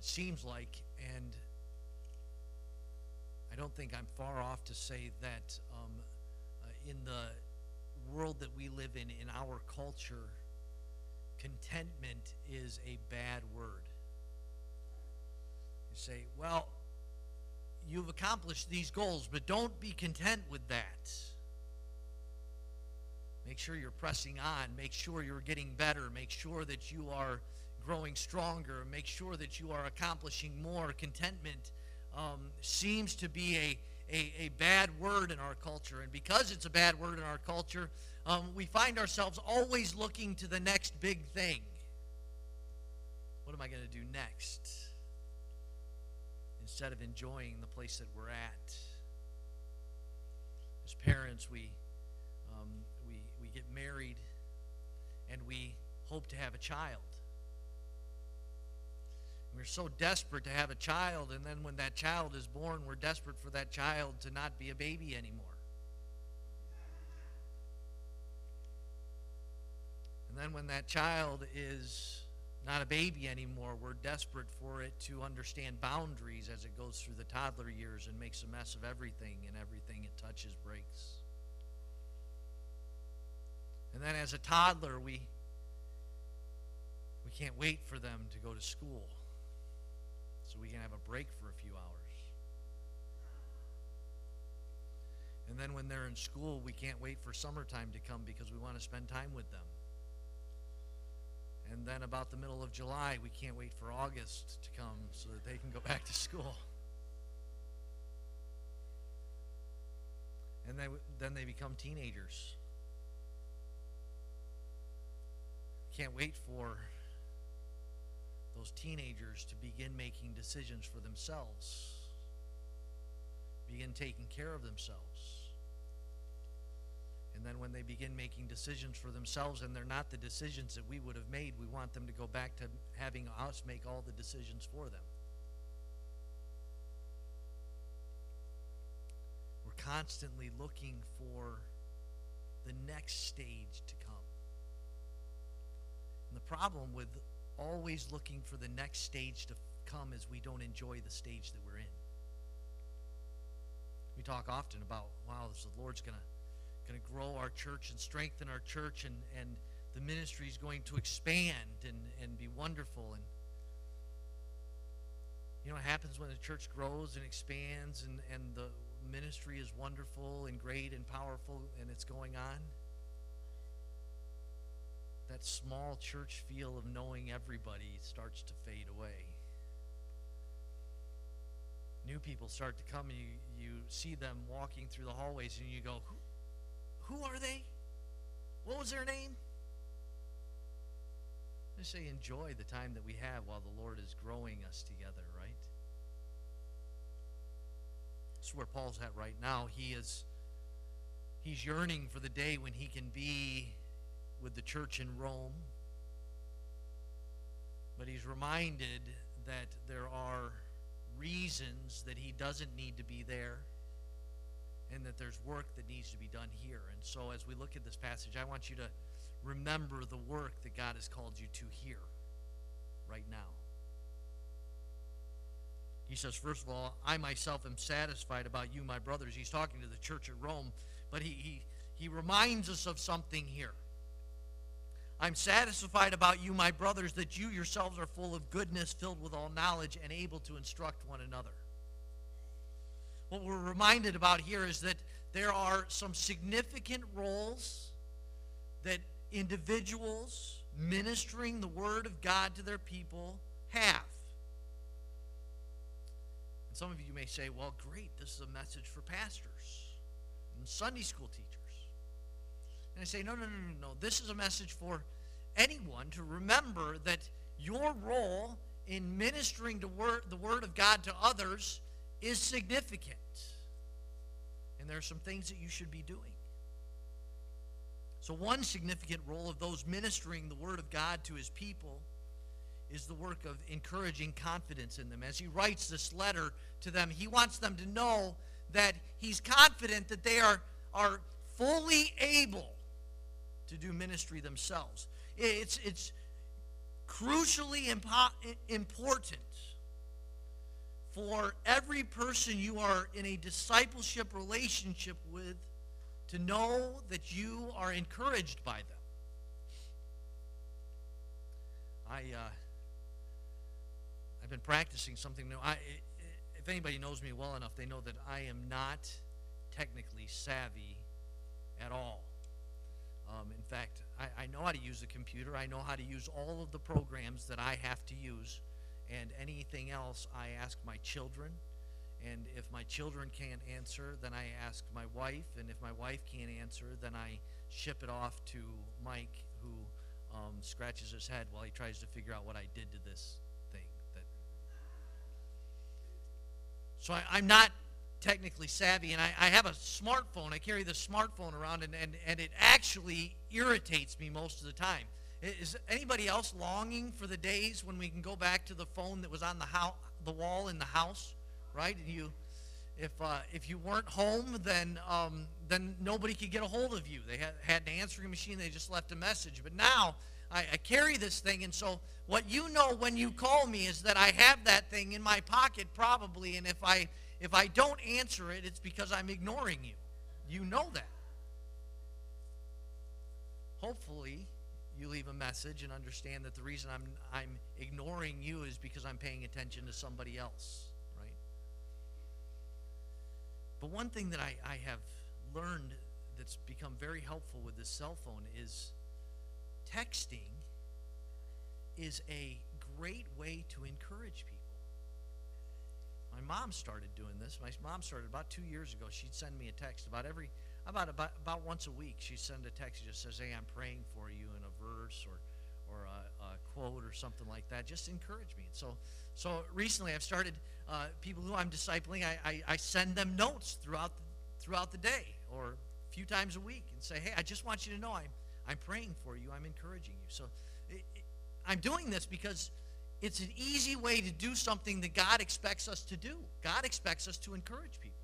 seems like, and I don't think I'm far off to say that in the world that we live in our culture, contentment is a bad word. You say, well, you've accomplished these goals, but don't be content with that. Make sure you're pressing on. Make sure you're getting better. Make sure that you are growing stronger. Make sure that you are accomplishing more. Contentment seems to be a bad word in our culture. And because it's a bad word in our culture, we find ourselves always looking to the next big thing. What am I going to do next? Instead of enjoying the place that we're at. As parents, we get married and we hope to have a child. We're so desperate to have a child, and then when that child is born, we're desperate for that child to not be a baby anymore. And then when that child is not a baby anymore, we're desperate for it to understand boundaries as it goes through the toddler years and makes a mess of everything, and everything it touches breaks. And then as a toddler, we can't wait for them to go to school so we can have a break for a few hours. And then when they're in school, we can't wait for summertime to come because we want to spend time with them. And then about the middle of July, we can't wait for August to come so that they can go back to school. And then they become teenagers. Can't wait for those teenagers to begin making decisions for themselves, begin taking care of themselves. And then when they begin making decisions for themselves and they're not the decisions that we would have made, we want them to go back to having us make all the decisions for them. We're constantly looking for the next stage to come. And the problem with always looking for the next stage to come is we don't enjoy the stage that we're in. We talk often about, wow, the Lord's going to grow our church and strengthen our church, and the ministry is going to expand and be wonderful. And you know what happens when the church grows and expands and the ministry is wonderful and great and powerful and it's going on? That small church feel of knowing everybody starts to fade away. New people start to come and you see them walking through the hallways and you go, who are they? What was their name? I say enjoy the time that we have while the Lord is growing us together, right? This is where Paul's at right now. He's yearning for the day when he can be with the church in Rome. But he's reminded that there are reasons that he doesn't need to be there, and that there's work that needs to be done here. And so as we look at this passage, I want you to remember the work that God has called you to here, right now. He says, first of all, I myself am satisfied about you, my brothers. He's talking to the church at Rome, but he reminds us of something here. I'm satisfied about you, my brothers, that you yourselves are full of goodness, filled with all knowledge, and able to instruct one another. What we're reminded about here is that there are some significant roles that individuals ministering the Word of God to their people have. And some of you may say, well, great, this is a message for pastors and Sunday school teachers. And I say, no. This is a message for anyone to remember that your role in ministering the Word of God to others is significant. And there are some things that you should be doing. So one significant role of those ministering the Word of God to His people is the work of encouraging confidence in them. As he writes this letter to them, he wants them to know that he's confident that they are fully able to do ministry themselves. It's crucially important for every person you are in a discipleship relationship with to know that you are encouraged by them. I've been practicing something new. If anybody knows me well enough, they know that I am not technically savvy at all. In fact, I know how to use a computer. I know how to use all of the programs that I have to use. And anything else, I ask my children. And if my children can't answer, then I ask my wife. And if my wife can't answer, then I ship it off to Mike, who scratches his head while he tries to figure out what I did to this thing. So I'm not technically savvy, and I have a smartphone. I carry this smartphone around, and it actually irritates me most of the time. Is anybody else longing for the days when we can go back to the phone that was on the wall in the house, right? And if you weren't home, then nobody could get a hold of you. They had an answering machine. They just left a message. But now I carry this thing, and so what you know when you call me is that I have that thing in my pocket probably, and if I don't answer it, it's because I'm ignoring you. You know that. Hopefully, you leave a message and understand that the reason I'm ignoring you is because I'm paying attention to somebody else, right? But one thing that I have learned that's become very helpful with this cell phone is texting is a great way to encourage people. My mom started doing this. My mom started about 2 years ago. She'd send me a text about once a week. She'd send a text that just says, "Hey, I'm praying for you," in a verse or a quote or something like that. Just encourage me. So recently I've started people who I'm discipling. I send them notes throughout the day or a few times a week and say, "Hey, I just want you to know I'm praying for you. I'm encouraging you." So I'm doing this because it's an easy way to do something that God expects us to do. God expects us to encourage people.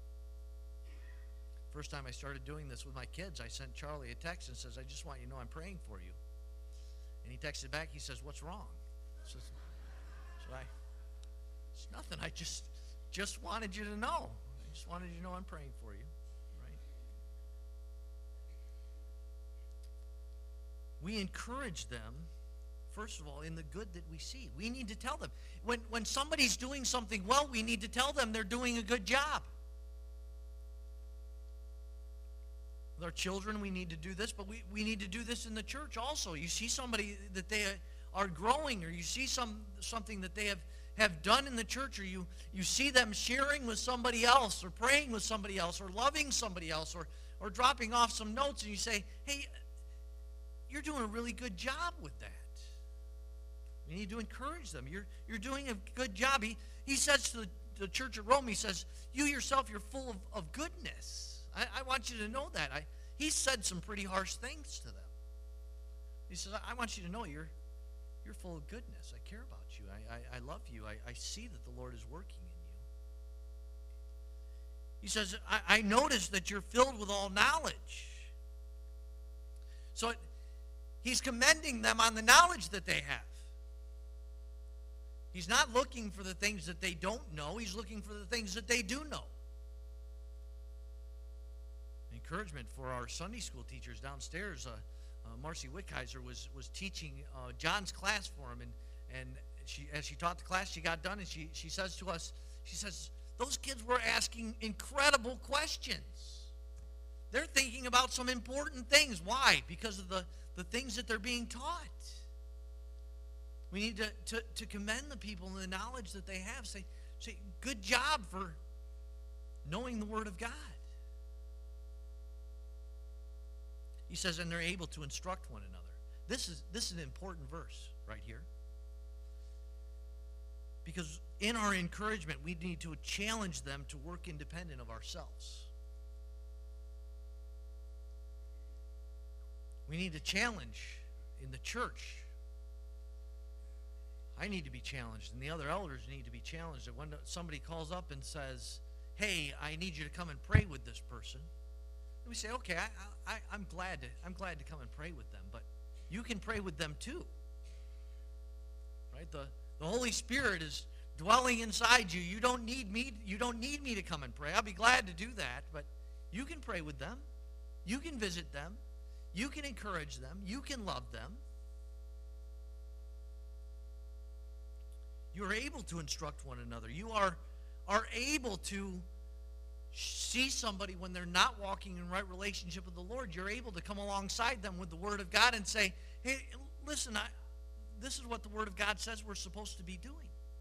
First time I started doing this with my kids, I sent Charlie a text and says, "I just want you to know I'm praying for you." And he texted back, he says, "What's wrong?" I says, "It's nothing. I just wanted you to know. I just wanted you to know I'm praying for you." Right? We encourage them, first of all, in the good that we see. We need to tell them. When somebody's doing something well, we need to tell them they're doing a good job. With our children, we need to do this, but we need to do this in the church also. You see somebody that they are growing, or you see something that they have done in the church, or you see them sharing with somebody else, or praying with somebody else, or loving somebody else, or dropping off some notes, and you say, "Hey, you're doing a really good job with that." We need to encourage them. You're doing a good job. He says to the church at Rome, he says, "You yourself, you're full of goodness." I want you to know that. He said some pretty harsh things to them. He says, "I want you to know you're full of goodness. I care about you. I love you. I see that the Lord is working in you." He says, I notice that you're filled with all knowledge." So he's commending them on the knowledge that they have. He's not looking for the things that they don't know. He's looking for the things that they do know. Encouragement for our Sunday school teachers downstairs. Marcy Wickheiser was teaching John's class for him, and as she taught the class, she got done, and she says to us, she says, "Those kids were asking incredible questions. They're thinking about some important things." Why? Because of the things that they're being taught. We need to commend the people and the knowledge that they have. Say, "Good job for knowing the Word of God." He says, and they're able to instruct one another. This is an important verse right here. Because in our encouragement, we need to challenge them to work independent of ourselves. We need to challenge in the church. I need to be challenged, and the other elders need to be challenged. That when somebody calls up and says, "Hey, I need you to come and pray with this person," we say, "Okay, I'm glad to come and pray with them, but you can pray with them too." Right? The Holy Spirit is dwelling inside you. You don't need me to come and pray. I'll be glad to do that, but you can pray with them. You can visit them. You can encourage them. You can love them. You are able to instruct one another. You are able to see somebody when they're not walking in right relationship with the Lord. You're able to come alongside them with the Word of God and say, hey, listen, this is what the Word of God says we're supposed to be doing.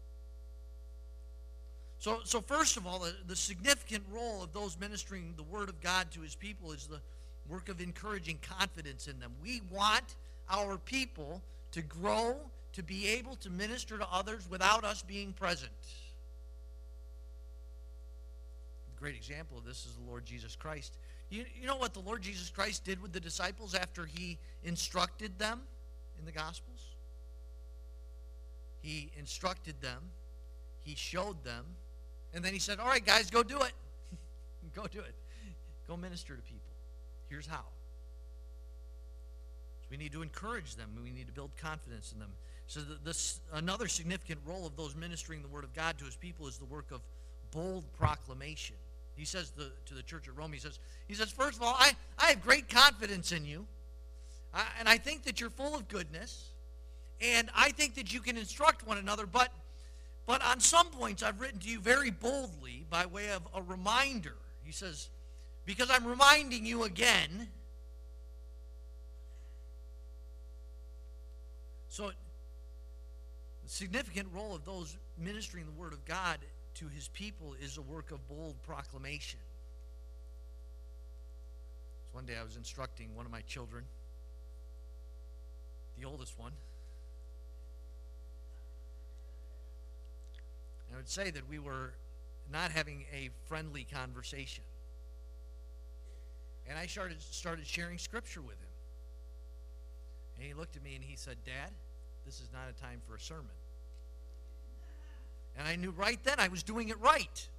So first of all, the significant role of those ministering the Word of God to His people is the work of encouraging confidence in them. We want our people to grow, to be able to minister to others without us being present. A great example of this is the Lord Jesus Christ. You know what the Lord Jesus Christ did with the disciples after He instructed them in the Gospels? He instructed them. He showed them. And then He said, all right, guys, go do it. Go do it. Go minister to people. Here's how. So we need to encourage them. We need to build confidence in them. So another significant role of those ministering the Word of God to His people is the work of bold proclamation. He says to the church at Rome, he says, first of all, I have great confidence in you, and I think that you're full of goodness, and I think that you can instruct one another, but on some points I've written to you very boldly by way of a reminder. He says, because I'm reminding you again. So the significant role of those ministering the Word of God to His people is a work of bold proclamation. So one day I was instructing one of my children, the oldest one. And I would say that we were not having a friendly conversation. And I started sharing Scripture with him. And he looked at me and he said, Dad, this is not a time for a sermon. And I knew right then I was doing it right?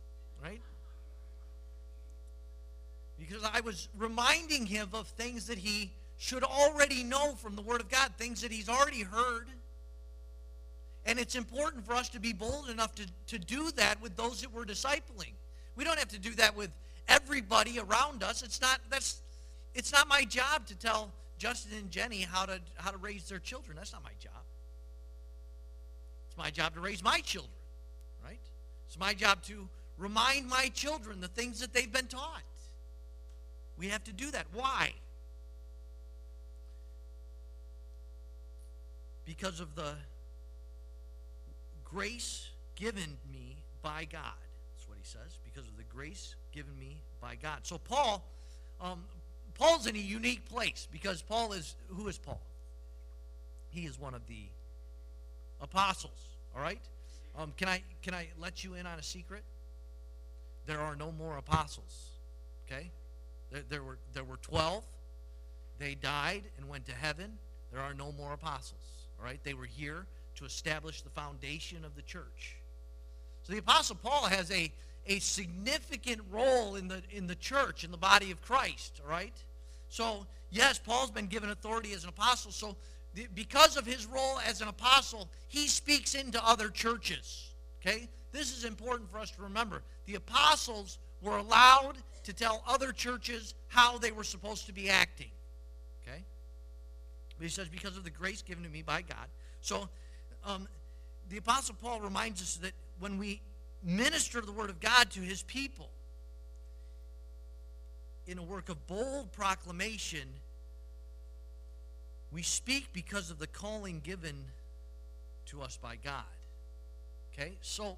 Because I was reminding him of things that he should already know from the Word of God, things that he's already heard. And it's important for us to be bold enough to do that with those that we're discipling. We don't have to do that with everybody around us. It's not my job to tell Justin and Jenny how to raise their children. That's not my job. It's my job to raise my children, right? It's my job to remind my children the things that they've been taught. We have to do that. Why? Because of the grace given me by God. That's what he says. Because of the grace given me by God. So Paul's in a unique place because who is Paul? He is one of the apostles. All right. Can I let you in on a secret? There are no more apostles. Okay. There were 12. They died and went to heaven. There are no more apostles. All right. They were here to establish the foundation of the church. So the Apostle Paul has a significant role in the church, in the body of Christ, all right? So, yes, Paul's been given authority as an apostle, so because of his role as an apostle, he speaks into other churches, okay? This is important for us to remember. The apostles were allowed to tell other churches how they were supposed to be acting, okay? But he says, because of the grace given to me by God. So, the Apostle Paul reminds us that when we minister the Word of God to His people in a work of bold proclamation, we speak because of the calling given to us by God. Okay? So,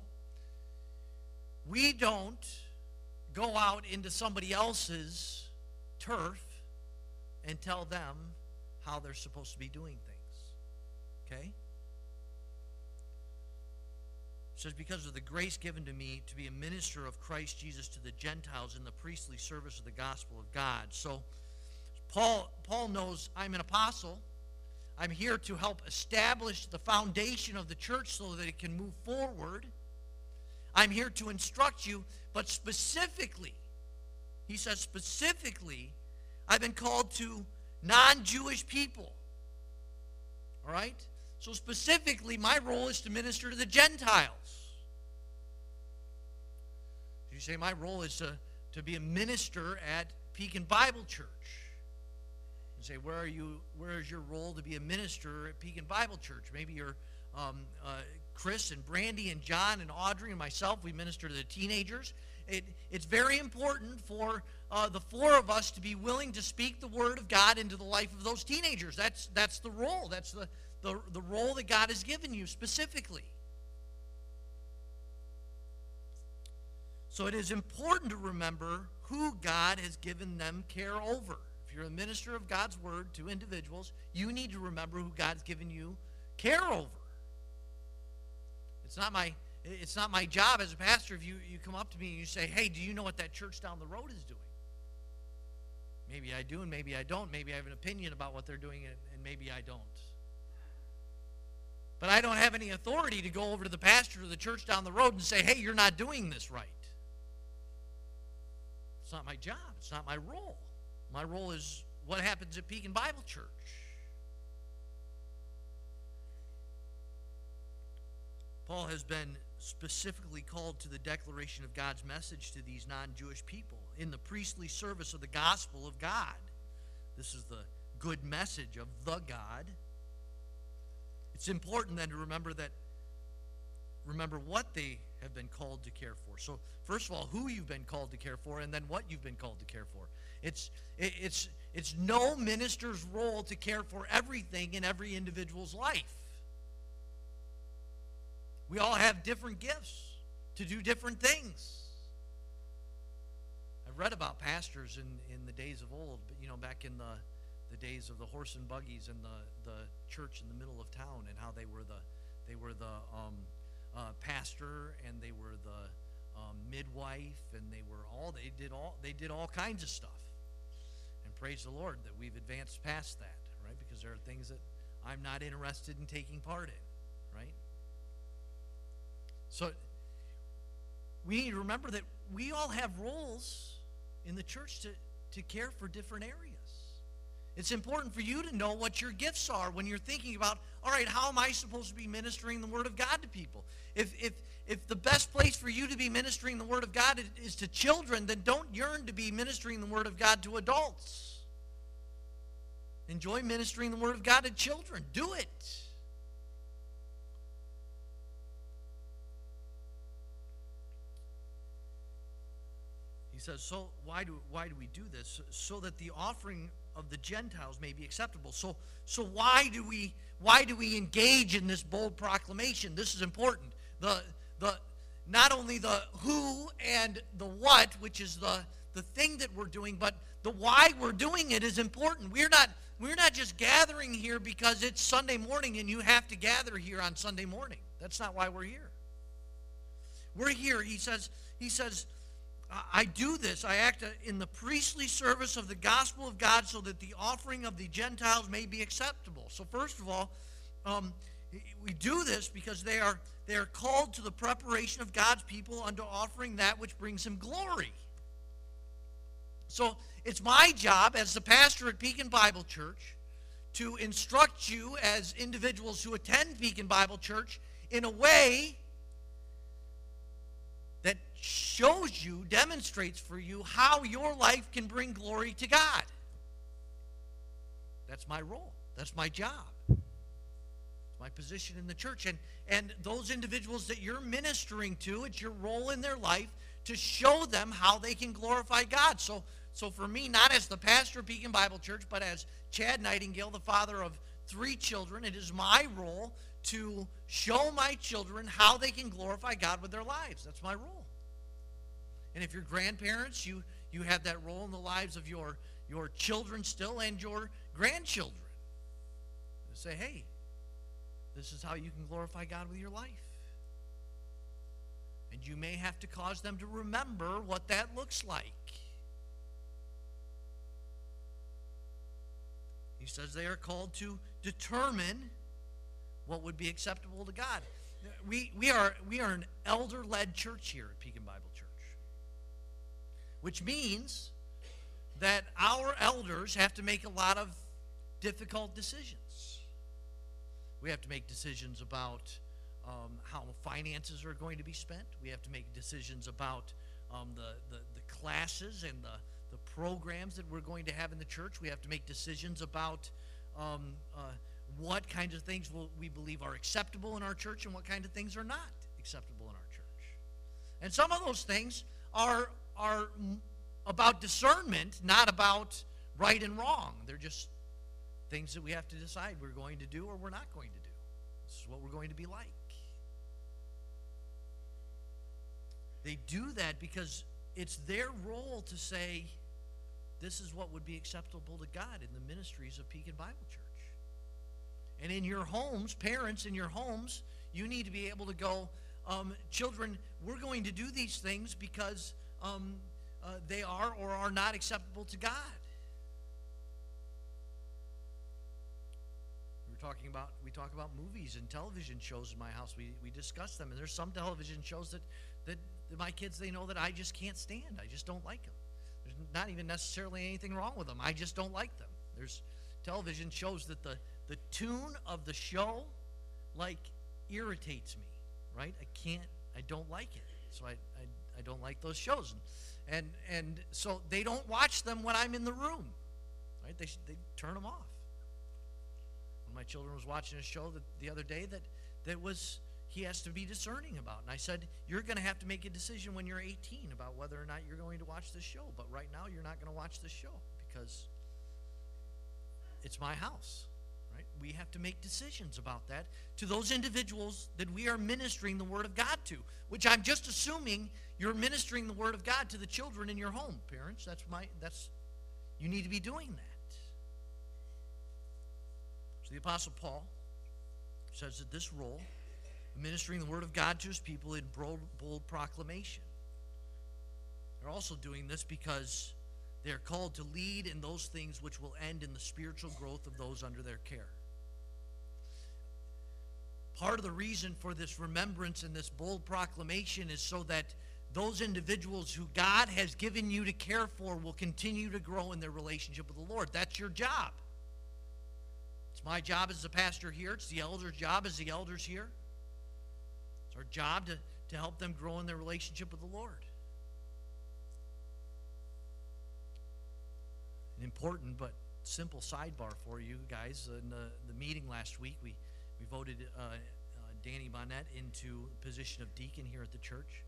we don't go out into somebody else's turf and tell them how they're supposed to be doing things. Okay? It says, because of the grace given to me to be a minister of Christ Jesus to the Gentiles in the priestly service of the gospel of God. So Paul knows I'm an apostle. I'm here to help establish the foundation of the church so that it can move forward. I'm here to instruct you, but specifically, he says specifically, I've been called to non-Jewish people. All right? So specifically, my role is to minister to the Gentiles. You say, my role is to be a minister at Pekin Bible Church. You say, where is your role to be a minister at Pekin Bible Church? Maybe you're Chris and Brandy and John and Audrey and myself. We minister to the teenagers. It's very important for the four of us to be willing to speak the Word of God into the life of those teenagers. That's the role. That's the role that God has given you specifically. So it is important to remember who God has given them care over. If you're a minister of God's Word to individuals, you need to remember who God's given you care over. It's not my job as a pastor if you come up to me and you say, hey, do you know what that church down the road is doing? Maybe I do and maybe I don't. Maybe I have an opinion about what they're doing and maybe I don't. But I don't have any authority to go over to the pastor of the church down the road and say, hey, you're not doing this right. It's not my job. It's not my role. My role is what happens at Pekin Bible Church. Paul has been specifically called to the declaration of God's message to these non-Jewish people in the priestly service of the gospel of God. This is the good message of the God. It's important then to remember what they have been called to care for. So first of all, who you've been called to care for, and then what you've been called to care for. It's no minister's role to care for everything in every individual's life. We all have different gifts to do different things. I've read about pastors in the days of old, but back in the days of the horse and buggies and the church in the middle of town, and how they were the pastor and they were the midwife, and they did all kinds of stuff. And praise the Lord that we've advanced past that, right? Because there are things that I'm not interested in taking part in, right? So we need to remember that we all have roles in the church to care for different areas. It's important for you to know what your gifts are when you're thinking about, all right, how am I supposed to be ministering the Word of God to people? If the best place for you to be ministering the Word of God is to children, then don't yearn to be ministering the Word of God to adults. Enjoy ministering the Word of God to children. Do it. He says, so why do we do this? So that the offering of the Gentiles may be acceptable. So why do we engage in this bold proclamation? This is important. The not only the who and the what, which is the thing that we're doing, but the why we're doing it is important. We're not just gathering here because it's Sunday morning and you have to gather here on Sunday morning. That's not why we're here. We're here, he says, I do this. I act in the priestly service of the gospel of God so that the offering of the Gentiles may be acceptable. So first of all, we do this because they are called to the preparation of God's people unto offering that which brings him glory. So it's my job as the pastor at Pekin Bible Church to instruct you as individuals who attend Pekin Bible Church in a way that shows you, demonstrates for you how your life can bring glory to God. That's my role. That's my job. It's my position in the church. And those individuals that you're ministering to, it's your role in their life to show them how they can glorify God. So for me, not as the pastor of Pekin Bible Church, but as Chad Nightingale, the father of 3 children, it is my role to show my children how they can glorify God with their lives. That's my role. And if you're grandparents, you have that role in the lives of your children still and your grandchildren. To say, hey, this is how you can glorify God with your life. And you may have to cause them to remember what that looks like. He says they are called to determine what would be acceptable to God. We are an elder-led church here at Pekin Bible Church, which means that our elders have to make a lot of difficult decisions. We have to make decisions about how finances are going to be spent. We have to make decisions about the classes and the programs that we're going to have in the church. We have to make decisions about what kinds of things we believe are acceptable in our church and what kind of things are not acceptable in our church. And some of those things are about discernment, not about right and wrong. They're just things that we have to decide we're going to do or we're not going to do. This is what we're going to be like. They do that because it's their role to say, this is what would be acceptable to God in the ministries of Pekin Bible Church. And in your homes, parents in your homes, you need to be able to go, children, we're going to do these things because they are or are not acceptable to God. We talk about movies and television shows in my house. We discuss them, and there's some television shows that my kids, they know that I just can't stand. I just don't like them. There's not even necessarily anything wrong with them. I just don't like them. There's television shows that the tune of the show irritates me, right? I don't like it. So I don't like those shows. And so they don't watch them when I'm in the room, right? They turn them off. My children was watching a show the other day that was he has to be discerning about. And I said, you're going to have to make a decision when you're 18 about whether or not you're going to watch this show. But right now you're not going to watch this show because it's my house, right? We have to make decisions about that to those individuals that we are ministering the Word of God to, which I'm just assuming you're ministering the Word of God to the children in your home, parents. You need to be doing that. The Apostle Paul says that this role, ministering the Word of God to his people in bold proclamation. They're also doing this because they are called to lead in those things which will end in the spiritual growth of those under their care. Part of the reason for this remembrance and this bold proclamation is so that those individuals who God has given you to care for will continue to grow in their relationship with the Lord. That's your job. It's my job as a pastor here. It's the elder's job as the elders here. It's our job to help them grow in their relationship with the Lord. An important but simple sidebar for you guys. In the meeting last week, we voted Danny Bonnet into the position of deacon here at the church.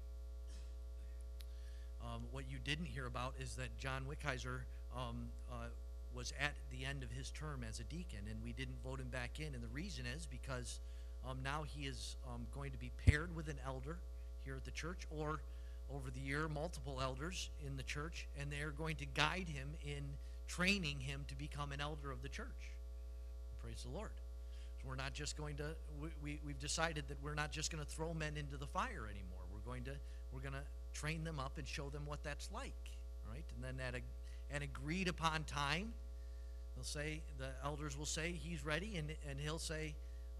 What you didn't hear about is that John Wickheiser was at the end of his term as a deacon, and we didn't vote him back in. And the reason is because now he is going to be paired with an elder here at the church, or over the year, multiple elders in the church, and they're going to guide him in training him to become an elder of the church. Praise the Lord. So we're not just going to, we've decided that we're not just going to throw men into the fire anymore. We're going to train them up and show them what that's like, right? And then at an agreed upon time, they'll say, the elders will say he's ready, and he'll say,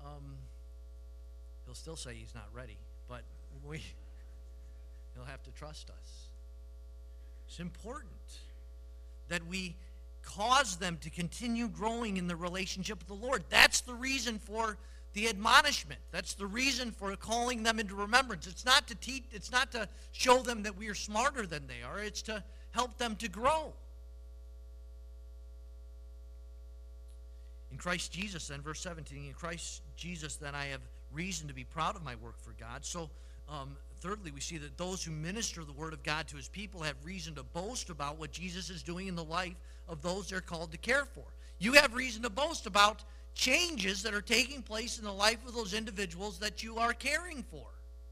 he'll still say he's not ready, but he'll have to trust us. It's important that we cause them to continue growing in the relationship with the Lord. That's the reason for the admonishment. That's the reason for calling them into remembrance. It's not to teach, it's not to show them that we are smarter than they are. It's to help them to grow. In Christ Jesus, then, verse 17, in Christ Jesus, then, I have reason to be proud of my work for God. So, thirdly, we see that those who minister the Word of God to His people have reason to boast about what Jesus is doing in the life of those they're called to care for. You have reason to boast about changes that are taking place in the life of those individuals that you are caring for.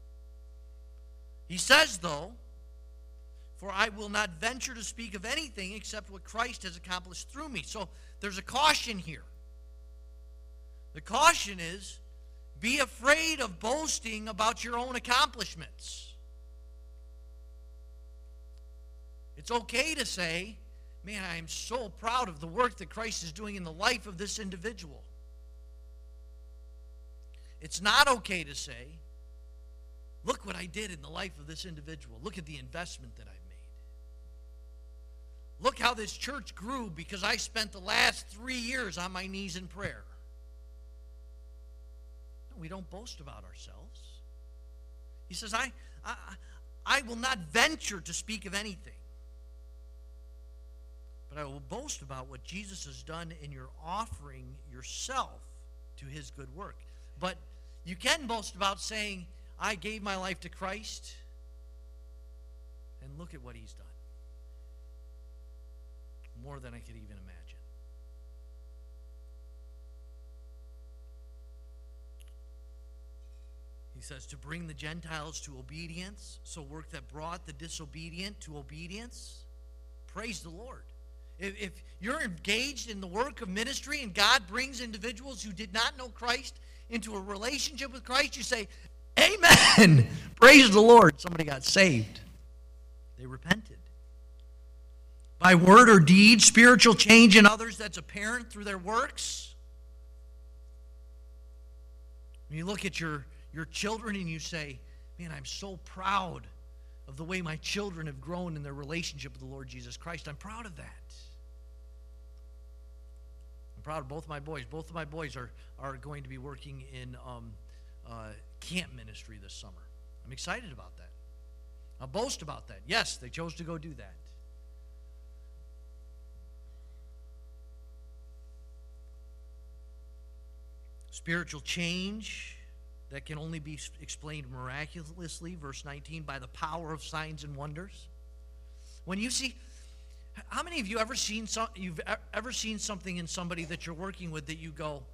He says, though, for I will not venture to speak of anything except what Christ has accomplished through me. So there's a caution here. The caution is, be afraid of boasting about your own accomplishments. It's okay to say, man, I am so proud of the work that Christ is doing in the life of this individual. It's not okay to say, look what I did in the life of this individual. Look at the investment that I've made. Look how this church grew because I spent the last 3 years on my knees in prayer. We don't boast about ourselves. He says, I will not venture to speak of anything. But I will boast about what Jesus has done in your offering yourself to his good work. But you can boast about saying, I gave my life to Christ, and look at what he's done. More than I could even imagine. He says to bring the Gentiles to obedience, so work that brought the disobedient to obedience. Praise the Lord. If you're engaged in the work of ministry and God brings individuals who did not know Christ into a relationship with Christ, you say, amen. Praise the Lord. Somebody got saved. They repented. By word or deed, spiritual change in others that's apparent through their works. When you look at your children and you say, man, I'm so proud of the way my children have grown in their relationship with the Lord Jesus Christ. I'm proud of that. I'm proud of both of my boys. Both of my boys are going to be working in camp ministry this summer. I'm excited about that. I'll boast about that. Yes, they chose to go do that. Spiritual change that can only be explained miraculously, verse 19, by the power of signs and wonders. When you see, how many of you you've ever seen something in somebody that you're working with that you go,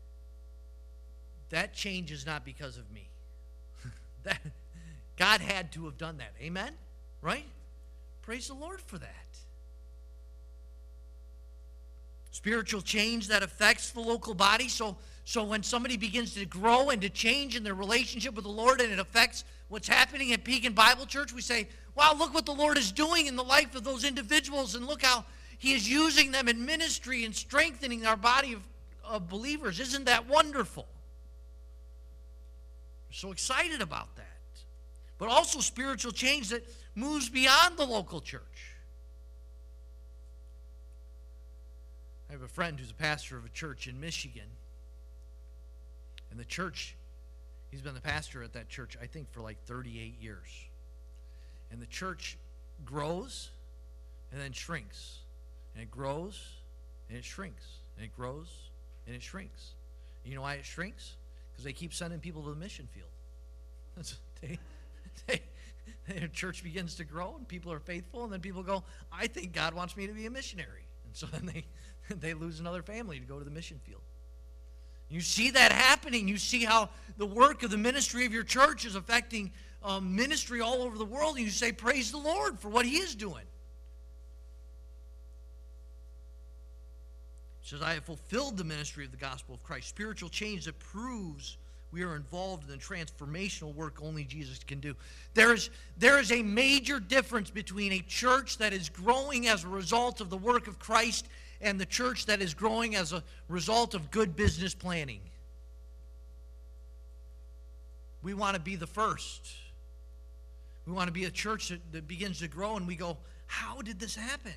that change is not because of me. That God had to have done that. Amen? Right? Praise the Lord for that. Spiritual change that affects the local body. So when somebody begins to grow and to change in their relationship with the Lord and it affects what's happening at Pekin Bible Church, we say, wow, look what the Lord is doing in the life of those individuals, and look how he is using them in ministry and strengthening our body of believers. Isn't that wonderful? We're so excited about that. But also spiritual change that moves beyond the local church. I have a friend who's a pastor of a church in Michigan. And the church, he's been the pastor at that church, I think, for like 38 years. And the church grows and then shrinks. And it grows and it shrinks. And it grows and it shrinks. And you know why it shrinks? Because they keep sending people to the mission field. The church begins to grow and people are faithful, and then people go, I think God wants me to be a missionary. And so then they lose another family to go to the mission field. You see that happening. You see how the work of the ministry of your church is affecting ministry all over the world, and you say, praise the Lord for what he is doing. He says, I have fulfilled the ministry of the gospel of Christ. Spiritual change that proves we are involved in the transformational work only Jesus can do. There is a major difference between a church that is growing as a result of the work of Christ and the church that is growing as a result of good business planning. We want to be the first. We want to be a church that begins to grow and we go, how did this happen?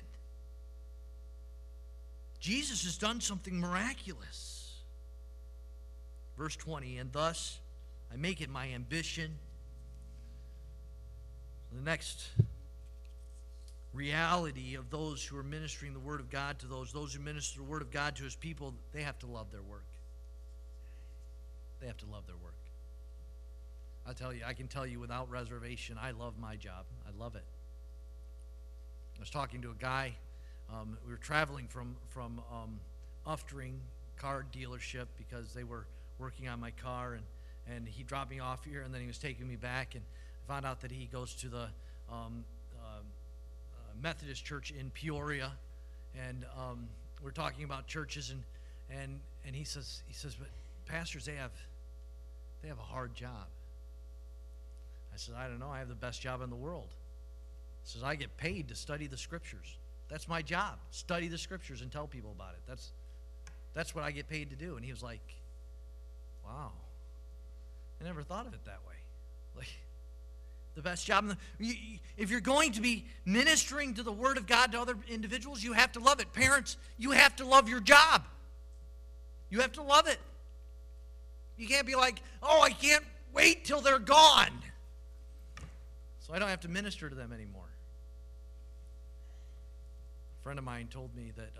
Jesus has done something miraculous. Verse 20, and thus I make it my ambition. The next reality of those who are ministering the Word of God to those who minister the Word of God to his people, they have to love their work. They have to love their work. I can tell you without reservation, I love my job. I love it. I was talking to a guy. We were traveling from Uftring car dealership because they were working on my car, and he dropped me off here, and then he was taking me back, and I found out that he goes to the Methodist church in Peoria, and we're talking about churches, and he says, but pastors, they have a hard job. I said, I don't know, I have the best job in the world. He says, I get paid to study the scriptures. That's my job, study the scriptures and tell people about it. That's what I get paid to do. And he was like, wow, I never thought of it that way. Like, the best job. If you're going to be ministering to the Word of God to other individuals, you have to love it. Parents, you have to love your job. You have to love it. You can't be like, oh, I can't wait till they're gone, so so I don't have to minister to them anymore. A friend of mine told me that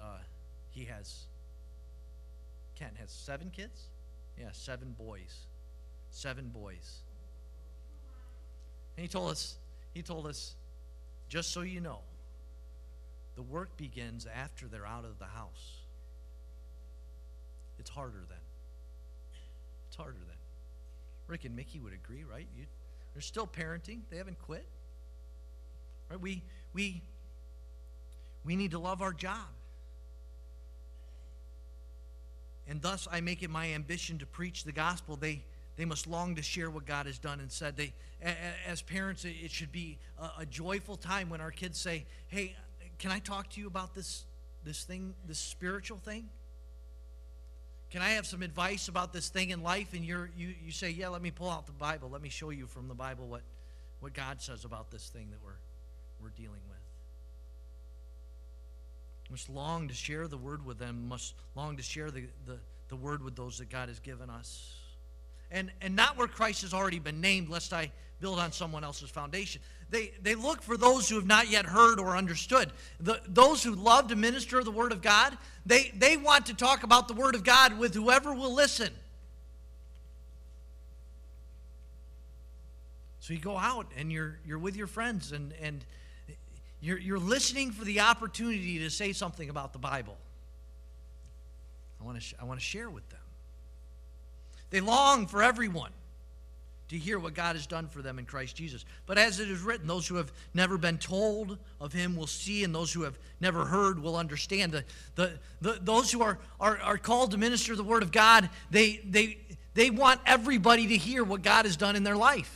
Ken has 7 kids? Yeah, 7 boys. 7 boys. And he told us, just so you know, the work begins after they're out of the house. It's harder then. It's harder then. Rick and Mickey would agree, right? They're still parenting. They haven't quit. Right? We need to love our job. And thus I make it my ambition to preach the gospel. They must long to share what God has done and said. As parents, it should be a joyful time when our kids say, hey, can I talk to you about this thing, this spiritual thing? Can I have some advice about this thing in life? And you say, yeah, let me pull out the Bible. Let me show you from the Bible what God says about this thing that we're dealing with. Must long to share the word with them, must long to share the word with those that God has given us. And not where Christ has already been named, lest I build on someone else's foundation. They look for those who have not yet heard or understood. Those who love to minister the word of God, they want to talk about the word of God with whoever will listen. So you go out and you're with your friends and you're listening for the opportunity to say something about the Bible. I want to share with them. They long for everyone to hear what God has done for them in Christ Jesus. But as it is written, those who have never been told of him will see, and those who have never heard will understand. Those who are called to minister the word of God, they want everybody to hear what God has done in their life.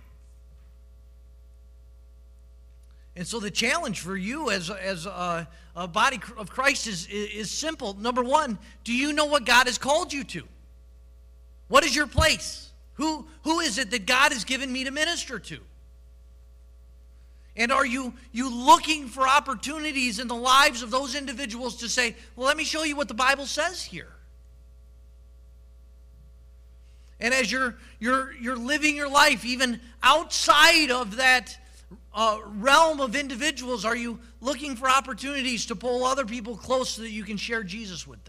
And so the challenge for you as a body of Christ is simple. Number one, do you know what God has called you to? What is your place? Who is it that God has given me to minister to? And are you looking for opportunities in the lives of those individuals to say, well, let me show you what the Bible says here? And as you're living your life, even outside of that realm of individuals, are you looking for opportunities to pull other people close so that you can share Jesus with them?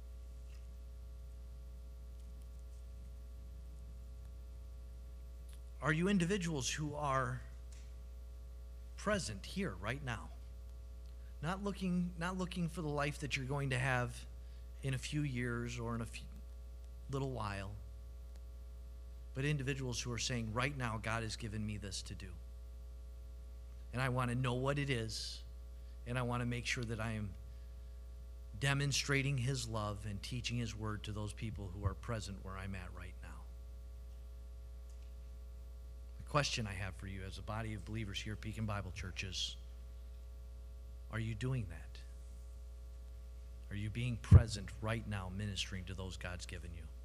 Are you individuals who are present here right now? Not looking for the life that you're going to have in a few years or in a little while, but individuals who are saying, right now, God has given me this to do. And I want to know what it is, and I want to make sure that I am demonstrating his love and teaching his word to those people who are present where I'm at right now. The question I have for you as a body of believers here at Pekin Bible Church is, are you doing that? Are you being present right now, ministering to those God's given you?